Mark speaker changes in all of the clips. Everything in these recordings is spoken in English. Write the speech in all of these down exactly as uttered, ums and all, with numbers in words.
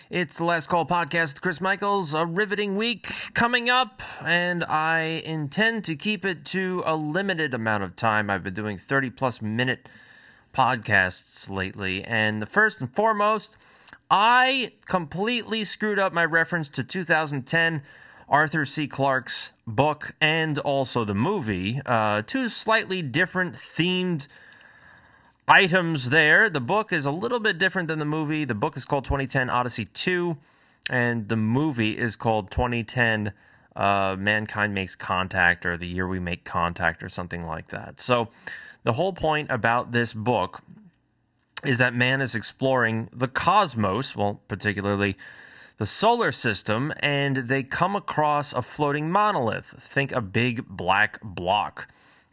Speaker 1: It's the Last Call podcast with Chris Michaels. A riveting week coming up, and I intend to keep it to a limited amount of time. I've been doing thirty-plus minute podcasts lately, and the first and foremost, I completely screwed up my reference to two thousand ten Arthur C. Clarke's book and also the movie. Uh, two slightly different themed items there. The book is a little bit different than the movie. The book is called twenty ten Odyssey two, and the movie is called twenty ten uh, Mankind Makes Contact, or The Year We Make Contact, or something like that. So the whole point about this book is that man is exploring the cosmos, well, particularly the solar system, and they come across a floating monolith. Think a big black block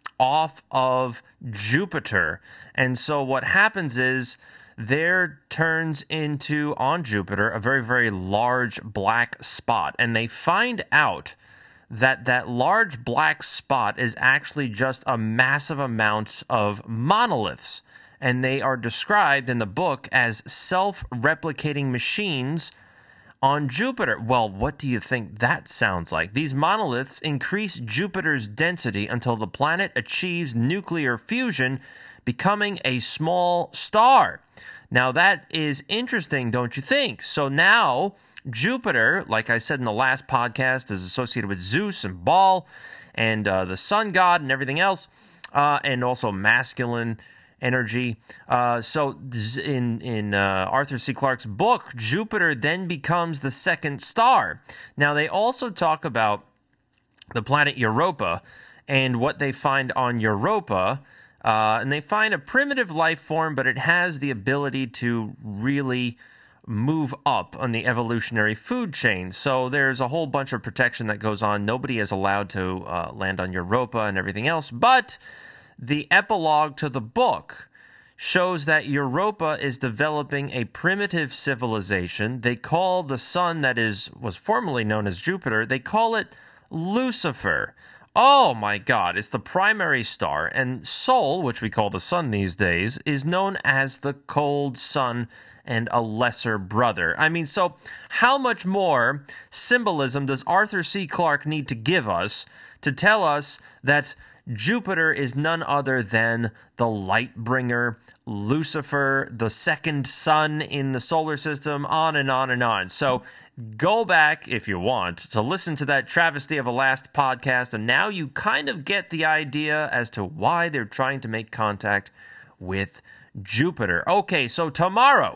Speaker 1: off of Jupiter. And so what happens is there turns into, on Jupiter, a very, very large black spot. And they find out that that large black spot is actually just a massive amount of monoliths. And they are described in the book as self-replicating machines on Jupiter. Well, what do you think that sounds like? These monoliths increase Jupiter's density until the planet achieves nuclear fusion, becoming a small star. Now, that is interesting, don't you think? So now, Jupiter, like I said in the last podcast, is associated with Zeus and Baal and uh, the sun god and everything else, uh, and also masculine energy. Uh, so in in uh, Arthur C. Clarke's book, Jupiter then becomes the second star. Now, they also talk about the planet Europa and what they find on Europa. Uh, and they find a primitive life form, but it has the ability to really move up on the evolutionary food chain. So there's a whole bunch of protection that goes on. Nobody is allowed to uh, land on Europa and everything else. But the epilogue to the book shows that Europa is developing a primitive civilization. They call the sun that is was formerly known as Jupiter, they call it Lucifer. Oh my God, it's the primary star. And Sol, which we call the sun these days, is known as the cold sun and a lesser brother. I mean, so how much more symbolism does Arthur C. Clarke need to give us to tell us that Jupiter is none other than the light bringer, Lucifer, the second sun in the solar system, on and on and on. So go back, if you want, to listen to that travesty of a last podcast, and now you kind of get the idea as to why they're trying to make contact with Jupiter. Okay, so tomorrow,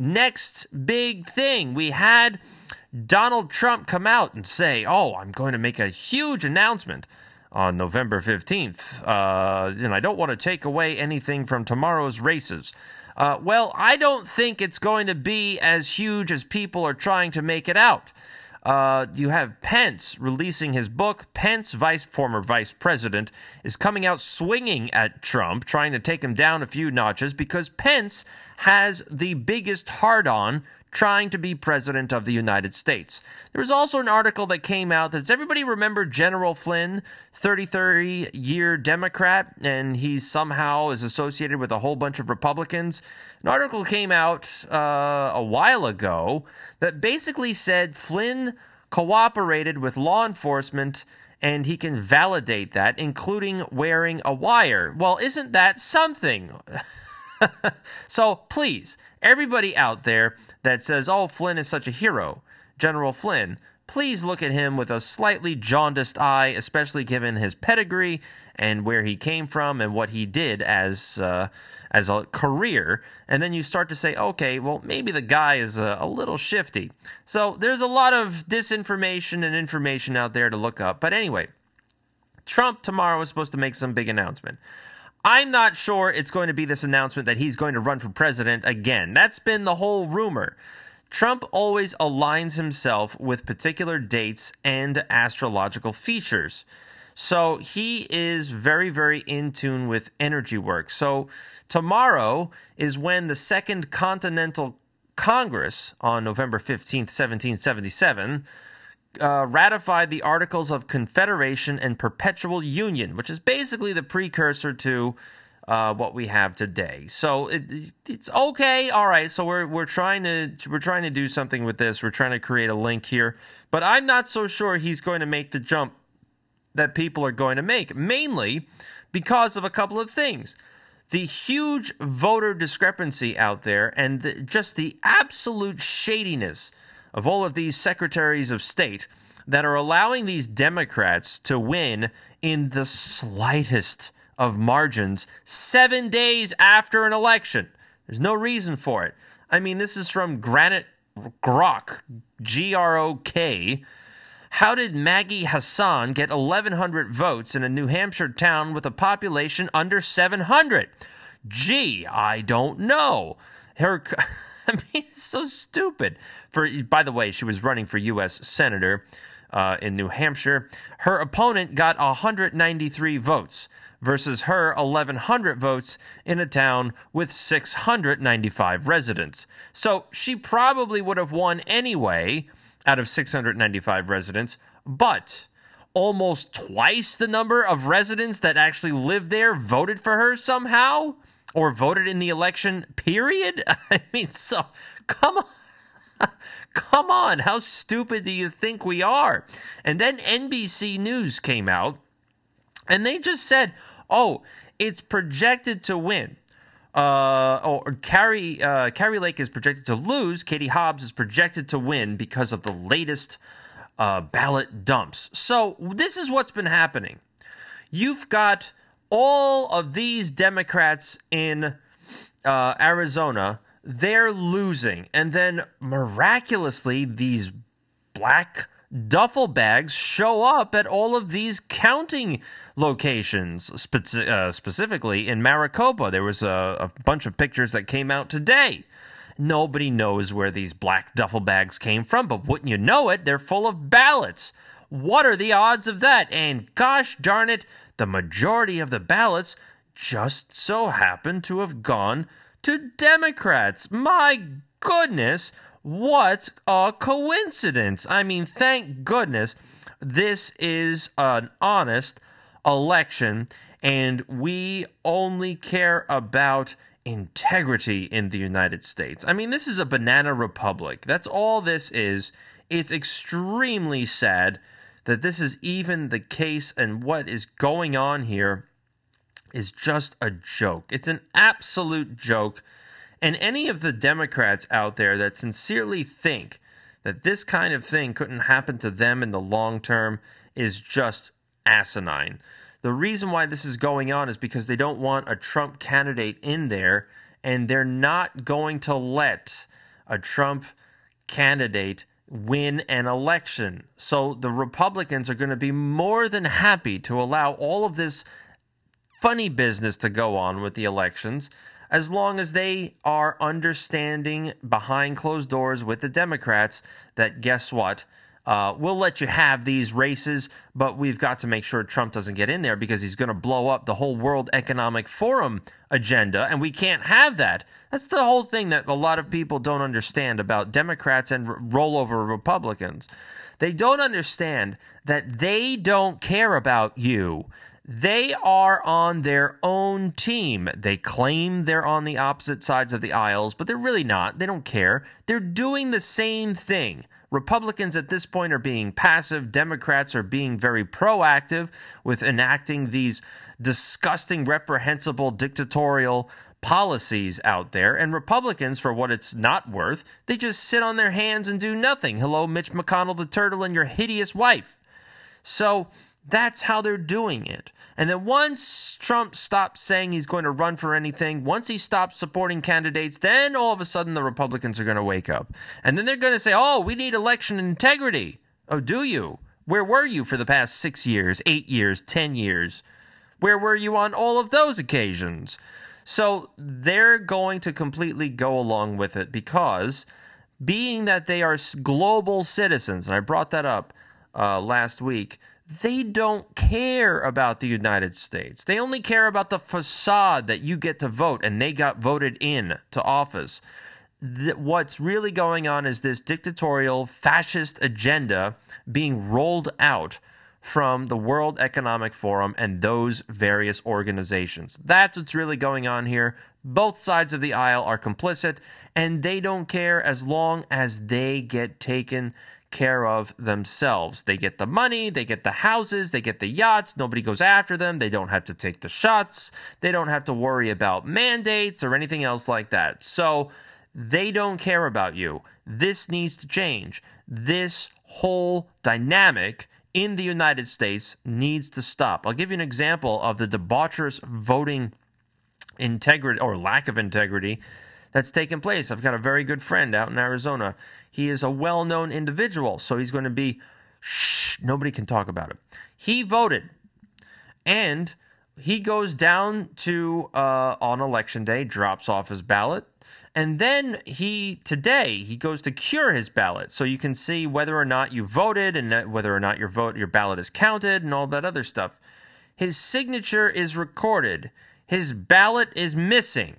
Speaker 1: next big thing, we had Donald Trump come out and say, oh, I'm going to make a huge announcement on November fifteenth, uh, and I don't want to take away anything from tomorrow's races. Uh, well, I don't think it's going to be as huge as people are trying to make it out. Uh, you have Pence releasing his book. Pence, vice former vice president, is coming out swinging at Trump, trying to take him down a few notches because Pence has the biggest hard-on trying to be president of the United States. There was also an article that came out. Does everybody remember General Flynn, thirty-three-year Democrat, and he somehow is associated with a whole bunch of Republicans? An article came out uh, a while ago that basically said Flynn cooperated with law enforcement and he can validate that, including wearing a wire. Well, isn't that something? So please, everybody out there that says, oh, Flynn is such a hero, General Flynn, please look at him with a slightly jaundiced eye, especially given his pedigree and where he came from and what he did as uh, as a career. And then you start to say, okay, well, maybe the guy is a, a little shifty. So there's a lot of disinformation and information out there to look up. But anyway, Trump tomorrow is supposed to make some big announcement. I'm not sure it's going to be this announcement that he's going to run for president again. That's been the whole rumor. Trump always aligns himself with particular dates and astrological features. So he is very, very in tune with energy work. So tomorrow is when the Second Continental Congress on November fifteenth, seventeen seventy-seven, Uh, ratified the Articles of Confederation and Perpetual Union, which is basically the precursor to uh, what we have today. So it, it's okay, all right. So we're we're trying to we're trying to do something with this. We're trying to create a link here, but I'm not so sure he's going to make the jump that people are going to make, mainly because of a couple of things. The huge voter discrepancy out there and the, just the absolute shadiness of all of these secretaries of state that are allowing these Democrats to win in the slightest of margins seven days after an election. There's no reason for it. I mean, this is from Granite Grok, G R O K. How did Maggie Hassan get eleven hundred votes in a New Hampshire town with a population under seven hundred? Gee, I don't know. Her, I mean, it's so stupid. For by the way, she was running for U S senator uh, in New Hampshire. Her opponent got one hundred ninety-three votes versus her eleven hundred votes in a town with six hundred ninety-five residents. So she probably would have won anyway out of six hundred ninety-five residents, but almost twice the number of residents that actually live there voted for her somehow, or voted in the election, period. I mean, so, come on. Come on, how stupid do you think we are? And then N B C News came out, and they just said, oh, it's projected to win. Uh, or Carrie, uh, Carrie Lake is projected to lose. Katie Hobbs is projected to win because of the latest uh, ballot dumps. So this is what's been happening. You've got all of these Democrats in uh, Arizona. They're losing. And then miraculously, these black duffel bags show up at all of these counting locations, spe- uh, specifically in Maricopa. There was a, a bunch of pictures that came out today. Nobody knows where these black duffel bags came from, but wouldn't you know it, they're full of ballots. What are the odds of that? And gosh darn it, the majority of the ballots just so happen to have gone to Democrats. My goodness, what a coincidence. I mean, thank goodness this is an honest election, and we only care about integrity in the United States. I mean, this is a banana republic. That's all this is. It's extremely sad that this is even the case, and what is going on here is just a joke. It's an absolute joke. And any of the Democrats out there that sincerely think that this kind of thing couldn't happen to them in the long term is just asinine. The reason why this is going on is because they don't want a Trump candidate in there, and they're not going to let a Trump candidate win an election. So the Republicans are going to be more than happy to allow all of this funny business to go on with the elections, as long as they are understanding behind closed doors with the Democrats that, guess what, uh, we'll let you have these races, but we've got to make sure Trump doesn't get in there because he's going to blow up the whole World Economic Forum agenda, and we can't have that. That's the whole thing that a lot of people don't understand about Democrats and r- rollover Republicans. They don't understand that they don't care about you. They are on their own team. They claim they're on the opposite sides of the aisles, but they're really not. They don't care. They're doing the same thing. Republicans at this point are being passive. Democrats are being very proactive with enacting these disgusting, reprehensible, dictatorial policies out there. And Republicans, for what it's not worth, they just sit on their hands and do nothing. Hello, Mitch McConnell the turtle and your hideous wife. So that's how they're doing it. And then once Trump stops saying he's going to run for anything, once he stops supporting candidates, then all of a sudden the Republicans are going to wake up. And then they're going to say, oh, we need election integrity. Oh, do you? Where were you for the past six years, eight years, ten years? Where were you on all of those occasions? So they're going to completely go along with it because being that they are global citizens, and I brought that up uh, last week, they don't care about the United States. They only care about the facade that you get to vote, and they got voted in to office. Th- what's really going on is this dictatorial, fascist agenda being rolled out from the World Economic Forum and those various organizations. That's what's really going on here. Both sides of the aisle are complicit, and they don't care as long as they get taken care of themselves. They get the money, they get the houses, they get the yachts, nobody goes after them, they don't have to take the shots, they don't have to worry about mandates or anything else like that. So they don't care about you. This needs to change. This whole dynamic in the United States needs to stop. I'll give you an example of the debaucherous voting integrity or lack of integrity that's taken place. I've got a very good friend out in Arizona. He is a well-known individual, so he's going to be, shh, nobody can talk about it. He voted, and he goes down to, uh, on election day, drops off his ballot, and then he, today, he goes to cure his ballot, so you can see whether or not you voted and whether or not your vote, your ballot is counted and all that other stuff. His signature is recorded. His ballot is missing.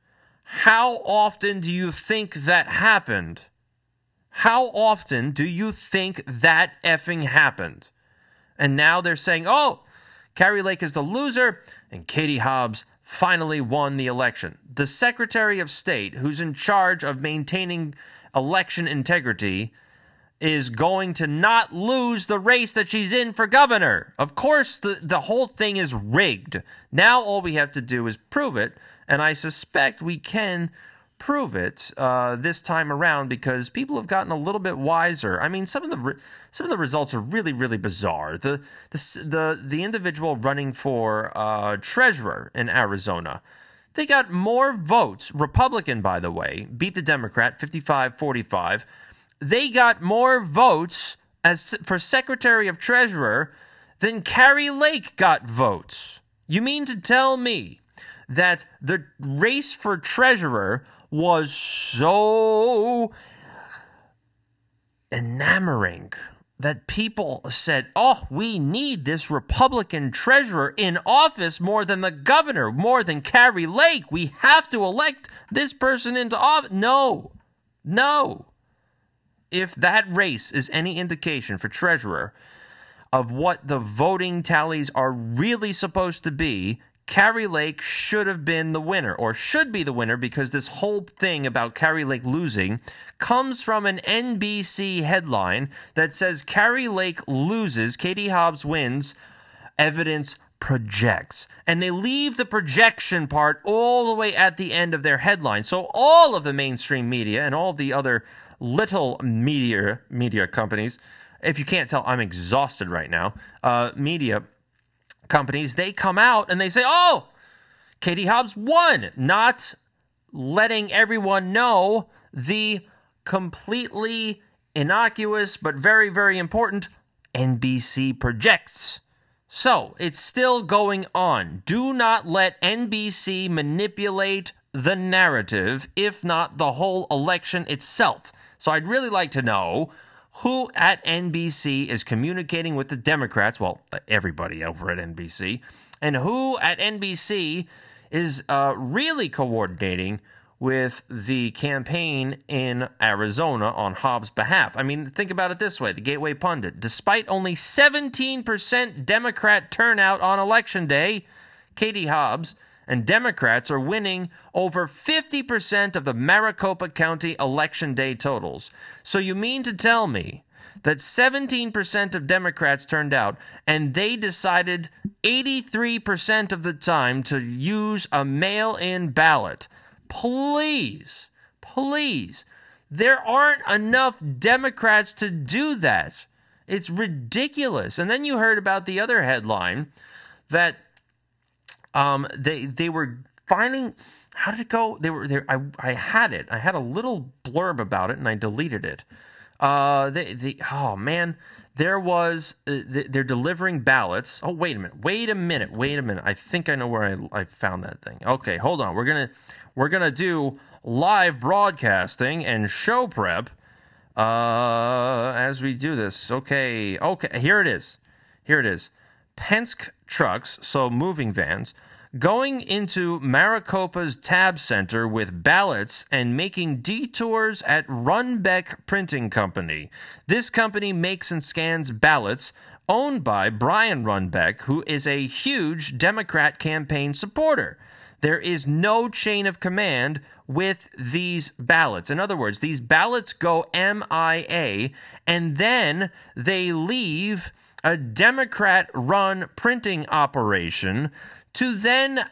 Speaker 1: How often do you think that happened? How often do you think that effing happened? And now they're saying, oh, Kari Lake is the loser, and Katie Hobbs finally won the election. The Secretary of State, who's in charge of maintaining election integrity, is going to not lose the race that she's in for governor. Of course, the, the whole thing is rigged. Now all we have to do is prove it, and I suspect we can prove it uh, this time around because people have gotten a little bit wiser. I mean, some of the re- some of the results are really, really bizarre. The the the, the individual running for uh, treasurer in Arizona, they got more votes. Republican, by the way, beat the Democrat fifty-five forty-five. They got more votes as for Secretary of Treasurer than Kari Lake got votes. You mean to tell me that the race for treasurer was so enamoring that people said, oh, we need this Republican treasurer in office more than the governor, more than Kari Lake. We have to elect this person into office. No, no. If that race is any indication for treasurer of what the voting tallies are really supposed to be, Kari Lake should have been the winner, or should be the winner, because this whole thing about Kari Lake losing comes from an N B C headline that says Kari Lake loses, Katie Hobbs wins, evidence projects. And they leave the projection part all the way at the end of their headline. So all of the mainstream media and all the other little media media companies, if you can't tell, I'm exhausted right now, uh, media companies, they come out and they say, oh, Katie Hobbs won, not letting everyone know the completely innocuous but very, very important N B C projects. So, it's still going on. Do not let N B C manipulate the narrative, if not the whole election itself. So, I'd really like to know who at N B C is communicating with the Democrats, well, everybody over at N B C, and who at N B C is uh, really coordinating with the campaign in Arizona on Hobbs' behalf. I mean, think about it this way, the Gateway Pundit. Despite only seventeen percent Democrat turnout on Election Day, Katie Hobbs and Democrats are winning over fifty percent of the Maricopa County Election Day totals. So you mean to tell me that seventeen percent of Democrats turned out and they decided eighty-three percent of the time to use a mail-in ballot? Please, please, there aren't enough Democrats to do that. It's ridiculous. And then you heard about the other headline that Um, they they were finding, how did it go? They were there. I I had it. I had a little blurb about it, and I deleted it. Uh, they they oh man, there was uh, they're delivering ballots. Oh wait a minute, wait a minute, wait a minute. I think I know where I I found that thing. Okay, hold on. We're gonna we're gonna do live broadcasting and show prep uh as we do this. Okay, okay. Here it is. Here it is. Penske trucks, so moving vans, going into Maricopa's Tab Center with ballots and making detours at Runbeck Printing Company. This company makes and scans ballots owned by Brian Runbeck, who is a huge Democrat campaign supporter. There is no chain of command with these ballots. In other words, these ballots go M I A, and then they leave a Democrat-run printing operation to then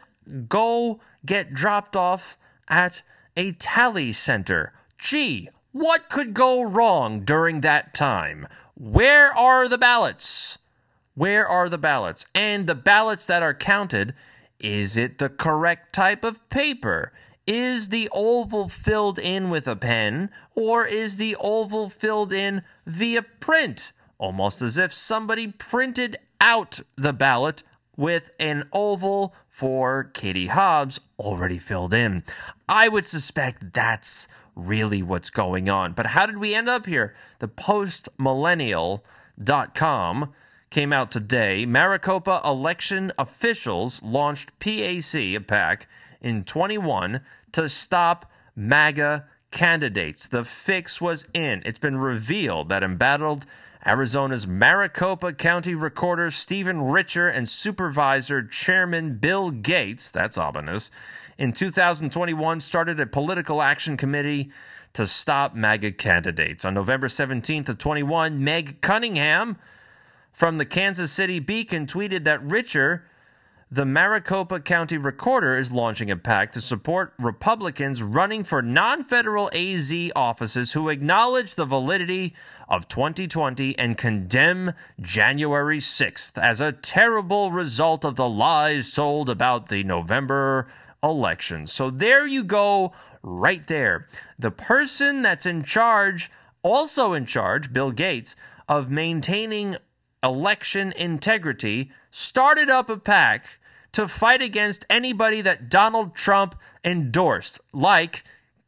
Speaker 1: go get dropped off at a tally center. Gee, what could go wrong during that time? Where are the ballots? Where are the ballots? And the ballots that are counted, is it the correct type of paper? Is the oval filled in with a pen, or is the oval filled in via print? Almost as if somebody printed out the ballot with an oval for Katie Hobbs already filled in. I would suspect that's really what's going on. But how did we end up here? The post millennial dot com came out today. Maricopa election officials launched P A C, a PAC, in twenty-one to stop MAGA candidates. The fix was in. It's been revealed that embattled Arizona's Maricopa County Recorder Stephen Richer and Supervisor Chairman Bill Gates, that's ominous, in two thousand twenty-one started a political action committee to stop MAGA candidates. On November seventeenth of twenty-one, Meg Cunningham from the Kansas City Beacon tweeted that Richer, the Maricopa County Recorder, is launching a PAC to support Republicans running for non-federal A Z offices who acknowledge the validity of twenty twenty and condemn January sixth as a terrible result of the lies told about the November election. So there you go, right there. The person that's in charge, also in charge, Bill Gates, of maintaining election integrity, started up a PAC to fight against anybody that Donald Trump endorsed, like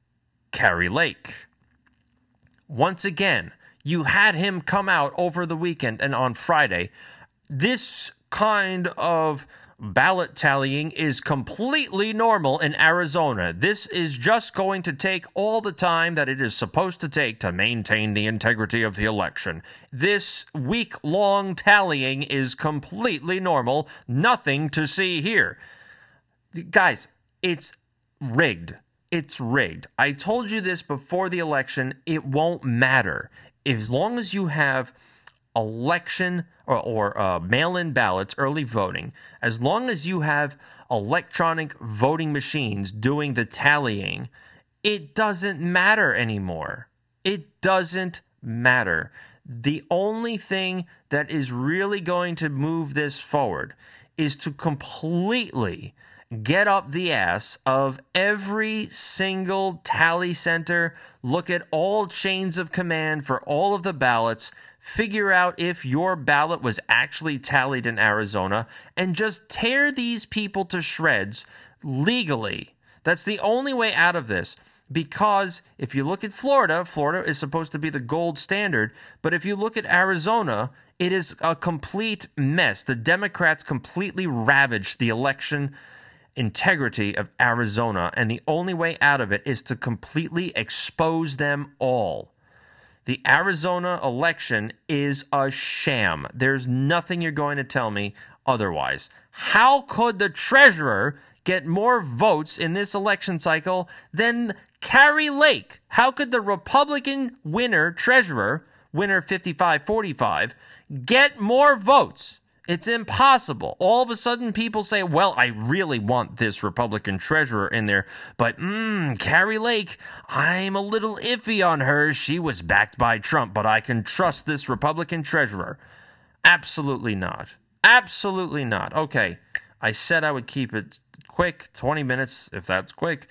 Speaker 1: Kari Lake. Once again, you had him come out over the weekend and on Friday. This kind of ballot tallying is completely normal in Arizona. This is just going to take all the time that it is supposed to take to maintain the integrity of the election. This week-long tallying is completely normal. Nothing to see here. Guys, it's rigged. It's rigged. I told you this before the election. It won't matter. As long as you have election or, or uh, mail-in ballots, early voting, as long as you have electronic voting machines doing the tallying, it doesn't matter anymore. It doesn't matter. The only thing that is really going to move this forward is to completely get up the ass of every single tally center, look at all chains of command for all of the ballots, figure out if your ballot was actually tallied in Arizona, and just tear these people to shreds legally. That's the only way out of this, because if you look at Florida, Florida is supposed to be the gold standard, but if you look at Arizona, it is a complete mess. The Democrats completely ravaged the election integrity of Arizona, and the only way out of it is to completely expose them all. The Arizona election is a sham. There's nothing you're going to tell me otherwise. How could the treasurer get more votes in this election cycle than Kari Lake? How could the Republican winner, treasurer, winner fifty-five forty-five, get more votes? It's impossible. All of a sudden, people say, well, I really want this Republican treasurer in there, but, mmm, Kari Lake, I'm a little iffy on her. She was backed by Trump, but I can trust this Republican treasurer. Absolutely not. Absolutely not. Okay, I said I would keep it quick, twenty minutes, if that's quick.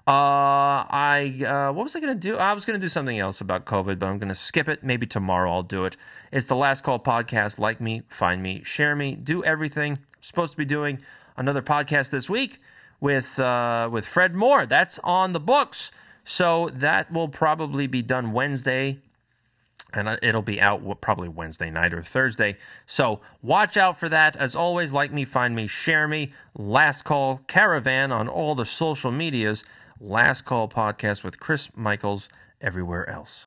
Speaker 1: Uh, I, uh, what was I going to do? I was going to do something else about COVID, but I'm going to skip it. Maybe tomorrow I'll do it. It's the Last Call Podcast. Like me, find me, share me, do everything. I'm supposed to be doing another podcast this week with, uh, with Fred Moore. That's on the books. So that will probably be done Wednesday, and it'll be out probably Wednesday night or Thursday. So watch out for that. As always, like me, find me, share me. Last Call Caravan on all the social medias. Last Call Podcast with Chris Michaels everywhere else.